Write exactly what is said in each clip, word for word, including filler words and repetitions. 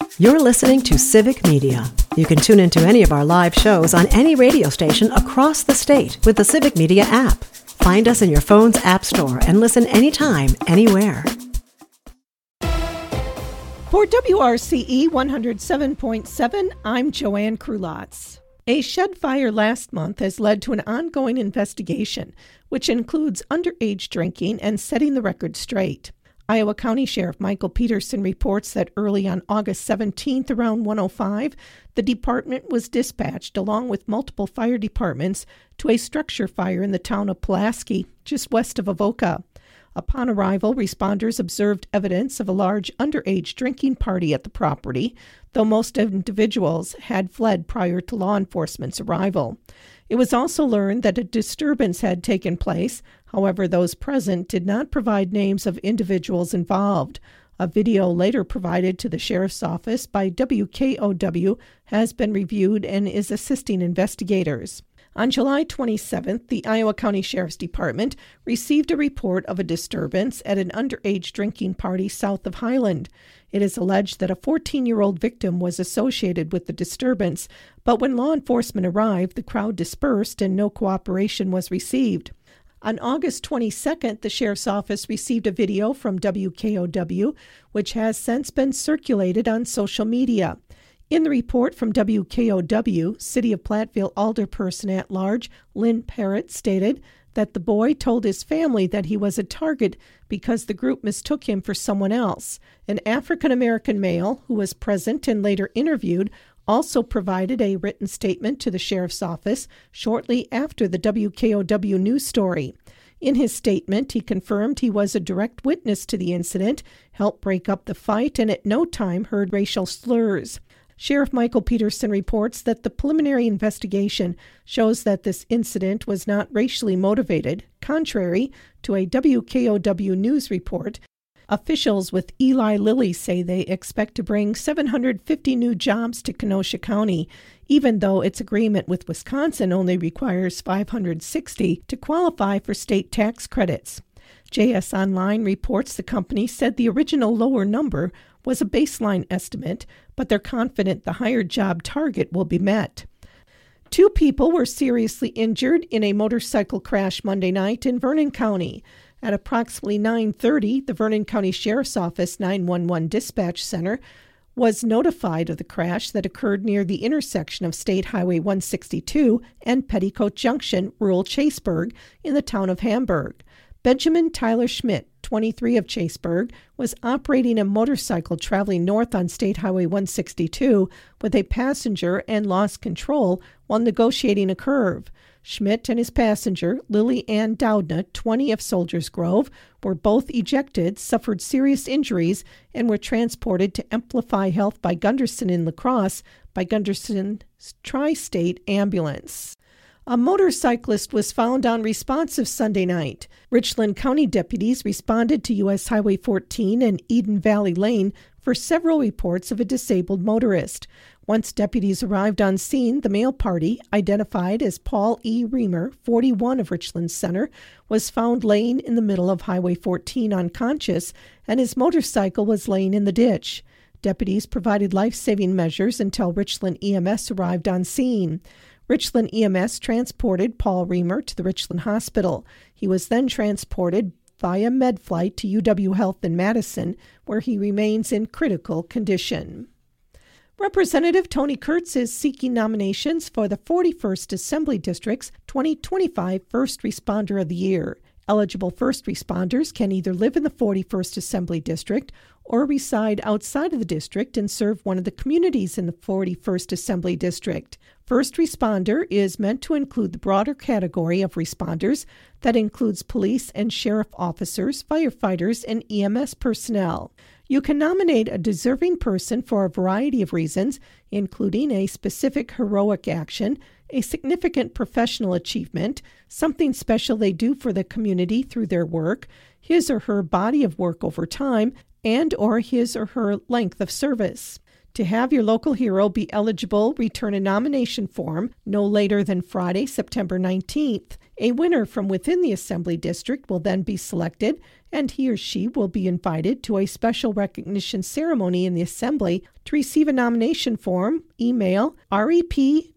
You're listening to Civic Media. You can tune into any of our live shows on any radio station across the state with the Civic Media app. Find us in your phone's app store and listen anytime, anywhere. For W R C E one oh seven point seven, I'm Joanne Krulotz. A shed fire last month has led to an ongoing investigation, which includes underage drinking and setting the record straight. Iowa County Sheriff Michael Peterson reports that early on August seventeenth, around one oh five, the department was dispatched along with multiple fire departments to a structure fire in the town of Pulaski, just west of Avoca. Upon arrival, responders observed evidence of a large underage drinking party at the property, though most individuals had fled prior to law enforcement's arrival. It was also learned that a disturbance had taken place. However, those present did not provide names of individuals involved. A video later provided to the sheriff's office by W K O W has been reviewed and is assisting investigators. On July twenty-seventh, the Iowa County Sheriff's Department received a report of a disturbance at an underage drinking party south of Highland. It is alleged that a fourteen-year-old victim was associated with the disturbance, but when law enforcement arrived, the crowd dispersed and no cooperation was received. On August twenty-second, the Sheriff's Office received a video from W K O W, which has since been circulated on social media. In the report from W K O W, City of Platteville Alderperson at Large Lynn Parrott stated that the boy told his family that he was a target because the group mistook him for someone else. An African-American male who was present and later interviewed also provided a written statement to the Sheriff's Office shortly after the W K O W news story. In his statement, he confirmed he was a direct witness to the incident, helped break up the fight, and at no time heard racial slurs. Sheriff Michael Peterson reports that the preliminary investigation shows that this incident was not racially motivated, contrary to a W K O W news report. Officials with Eli Lilly say they expect to bring seven hundred fifty new jobs to Kenosha County, even though its agreement with Wisconsin only requires five hundred sixty to qualify for state tax credits. J S Online reports the company said the original lower number was a baseline estimate, but they're confident the higher job target will be met. Two people were seriously injured in a motorcycle crash Monday night in Vernon County. At approximately nine thirty, the Vernon County Sheriff's Office nine one one Dispatch Center was notified of the crash that occurred near the intersection of State Highway one sixty-two and Petticoat Junction, rural Chaseburg, in the town of Hamburg. Benjamin Tyler Schmidt, twenty-three, of Chaseburg, was operating a motorcycle traveling north on State Highway one sixty-two with a passenger and lost control while negotiating a curve. Schmidt and his passenger, Lily Ann Doudna, twenty, of Soldiers Grove, were both ejected, suffered serious injuries, and were transported to Amplify Health by Gunderson in La Crosse by Gunderson's Tri-State Ambulance. A motorcyclist was found unresponsive Sunday night. Richland County deputies responded to U S Highway fourteen and Eden Valley Lane for several reports of a disabled motorist. Once deputies arrived on scene, the male party, identified as Paul E. Reamer, forty-one, of Richland Center, was found laying in the middle of Highway fourteen unconscious, and his motorcycle was laying in the ditch. Deputies provided life-saving measures until Richland E M S arrived on scene. Richland E M S transported Paul Reamer to the Richland Hospital. He was then transported via MedFlight to U W Health in Madison, where he remains in critical condition. Representative Tony Kurtz is seeking nominations for the forty-first Assembly District's twenty twenty-five First Responder of the Year. Eligible first responders can either live in the forty-first Assembly District or reside outside of the district and serve one of the communities in the forty-first Assembly District. First responder is meant to include the broader category of responders that includes police and sheriff officers, firefighters, and E M S personnel. You can nominate a deserving person for a variety of reasons, including a specific heroic action, a significant professional achievement, something special they do for the community through their work, his or her body of work over time, and or his or her length of service. To have your local hero be eligible, return a nomination form no later than Friday, September nineteenth. A winner from within the Assembly District will then be selected, and he or she will be invited to a special recognition ceremony in the Assembly. To receive a nomination form, email rep.kurtz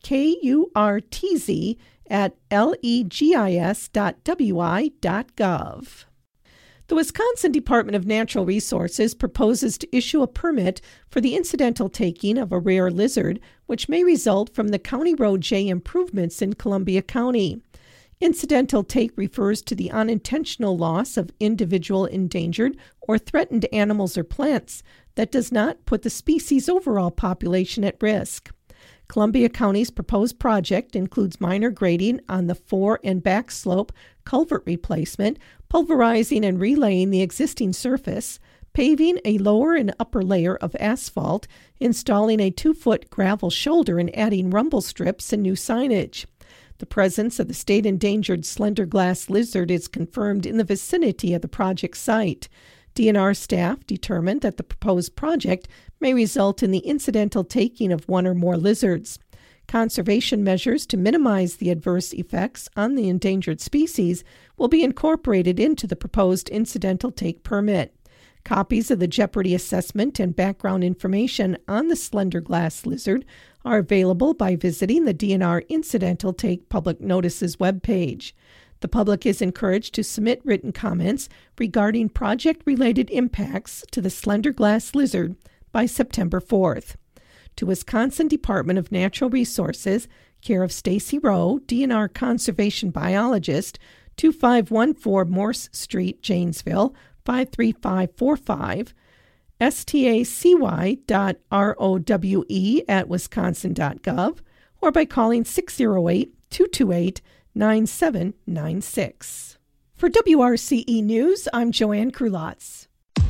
at legis dot w i dot gov. The Wisconsin Department of Natural Resources proposes to issue a permit for the incidental taking of a rare lizard, which may result from the County Road J improvements in Columbia County. Incidental take refers to the unintentional loss of individual endangered or threatened animals or plants that does not put the species' overall population at risk. Columbia County's proposed project includes minor grading on the fore and back slope, culvert replacement, pulverizing and relaying the existing surface, paving a lower and upper layer of asphalt, installing a two-foot gravel shoulder, and adding rumble strips and new signage. The presence of the state endangered slender glass lizard is confirmed in the vicinity of the project site. D N R staff determined that the proposed project may result in the incidental taking of one or more lizards. Conservation measures to minimize the adverse effects on the endangered species will be incorporated into the proposed incidental take permit. Copies of the jeopardy assessment and background information on the slender glass lizard are available by visiting the D N R Incidental Take Public Notices webpage. The public is encouraged to submit written comments regarding project-related impacts to the slender glass lizard by September fourth. To Wisconsin Department of Natural Resources, care of Stacy Rowe, D N R Conservation Biologist, two five one four Morse Street, Janesville, five three five four five, stacy dot rowe at wisconsin dot gov, or by calling six oh eight, two two eight, nine seven nine six. For W R C E News, I'm Joanne Krulotz.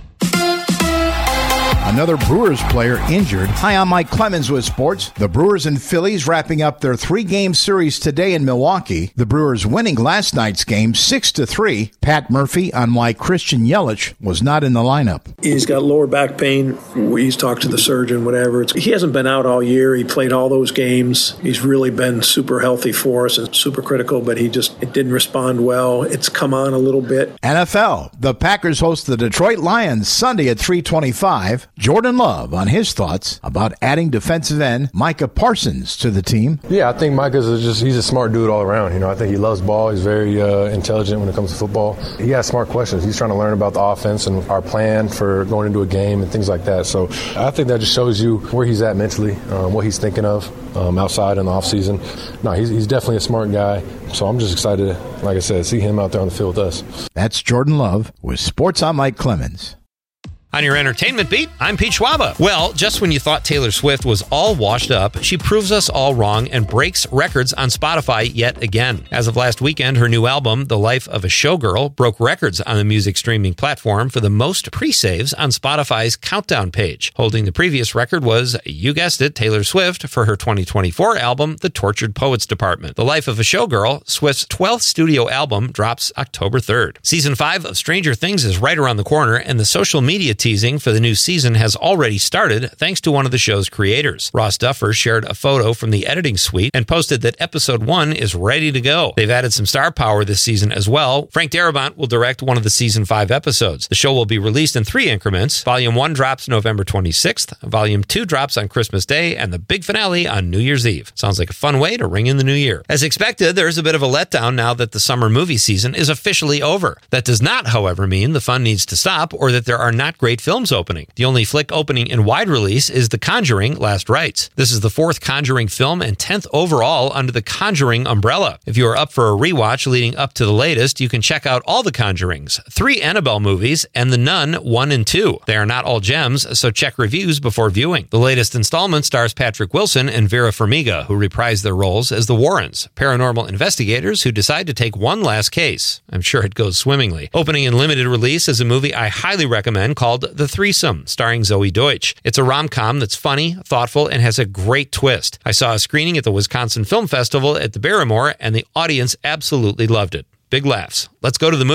Another Brewers player injured. Hi, I'm Mike Clemens with sports. The Brewers and Phillies wrapping up their three-game series today in Milwaukee. The Brewers winning last night's game six to three. Pat Murphy on why Christian Yelich was not in the lineup. He's got lower back pain. He's talked to the surgeon, whatever. It's, he hasn't been out all year. He played all those games. He's really been super healthy for us and super critical, but he just it didn't respond well. It's come on a little bit. N F L. The Packers host the Detroit Lions Sunday at three twenty-five. Jordan Love on his thoughts about adding defensive end Micah Parsons to the team. Yeah, I think Micah's just he's a smart dude all around. You know, I think he loves ball. He's very uh, intelligent when it comes to football. He has smart questions. He's trying to learn about the offense and our plan for going into a game and things like that. So I think that just shows you where he's at mentally, um, what he's thinking of um, outside in the offseason. No, he's, he's definitely a smart guy. So I'm just excited, like I said, to see him out there on the field with us. That's Jordan Love with Sports. I'm Mike Clemens. On your entertainment beat, I'm Pete Schwaba. Well, just when you thought Taylor Swift was all washed up, she proves us all wrong and breaks records on Spotify yet again. As of last weekend, her new album, The Life of a Showgirl, broke records on the music streaming platform for the most pre-saves on Spotify's countdown page. Holding the previous record was, you guessed it, Taylor Swift for her twenty twenty-four album, The Tortured Poets Department. The Life of a Showgirl, Swift's twelfth studio album, drops October third. Season five of Stranger Things is right around the corner, and the social media teasing for the new season has already started thanks to one of the show's creators. Ross Duffer shared a photo from the editing suite and posted that episode one is ready to go. They've added some star power this season as well. Frank Darabont will direct one of the season five episodes. The show will be released in three increments. Volume one drops November twenty-sixth, Volume two drops on Christmas Day, and the big finale on New Year's Eve. Sounds like a fun way to ring in the new year. As expected, there's a bit of a letdown now that the summer movie season is officially over. That does not, however, mean the fun needs to stop or that there are not great films opening. The only flick opening in wide release is The Conjuring: Last Rites. This is the fourth Conjuring film and tenth overall under the Conjuring umbrella. If you are up for a rewatch leading up to the latest, you can check out all the Conjurings, three Annabelle movies, and The Nun one and two. They are not all gems, so check reviews before viewing. The latest installment stars Patrick Wilson and Vera Farmiga, who reprise their roles as the Warrens, paranormal investigators who decide to take one last case. I'm sure it goes swimmingly. Opening in limited release is a movie I highly recommend called The Threesome, starring Zoe Deutsch. It's a rom-com that's funny, thoughtful, and has a great twist. I saw a screening at the Wisconsin Film Festival at the Barrymore, and the audience absolutely loved it. Big laughs. Let's go to the movies.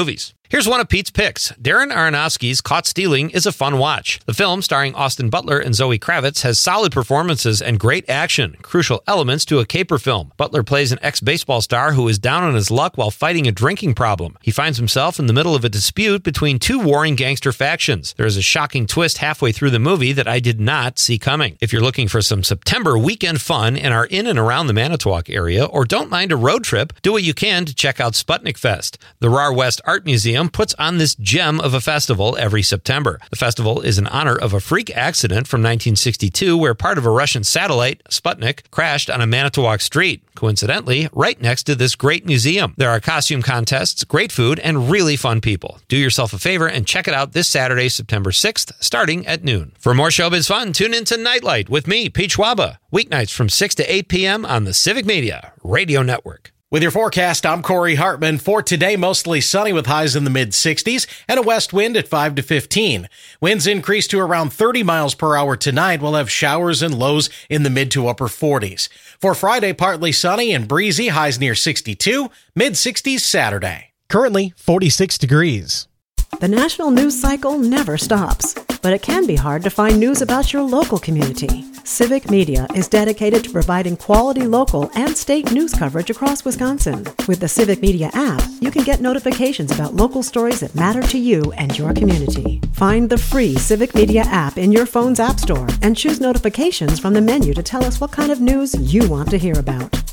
Here's one of Pete's picks. Darren Aronofsky's Caught Stealing is a fun watch. The film, starring Austin Butler and Zoe Kravitz, has solid performances and great action, crucial elements to a caper film. Butler plays an ex-baseball star who is down on his luck while fighting a drinking problem. He finds himself in the middle of a dispute between two warring gangster factions. There is a shocking twist halfway through the movie that I did not see coming. If you're looking for some September weekend fun and are in and around the Manitowoc area, or don't mind a road trip, do what you can to check out Sputnik Fest. The R A R West Art Museum puts on this gem of a festival every September. The festival is in honor of a freak accident from nineteen sixty-two where part of a Russian satellite, Sputnik, crashed on a Manitowoc street, coincidentally, right next to this great museum. There are costume contests, great food, and really fun people. Do yourself a favor and check it out this Saturday, September sixth, starting at noon. For more showbiz fun, tune in to Nightlight with me, Pete Schwaba, weeknights from six to eight p.m. on the Civic Media Radio Network. With your forecast, I'm Corey Hartman. For today, mostly sunny with highs in the mid-sixties and a west wind at five to fifteen. Winds increase to around thirty miles per hour tonight. We'll have showers and lows in the mid to upper forties. For Friday, partly sunny and breezy, highs near sixty-two, mid-sixties Saturday. Currently forty-six degrees. The national news cycle never stops, but it can be hard to find news about your local community. Civic Media is dedicated to providing quality local and state news coverage across Wisconsin. With the Civic Media app, you can get notifications about local stories that matter to you and your community. Find the free Civic Media app in your phone's app store and choose notifications from the menu to tell us what kind of news you want to hear about.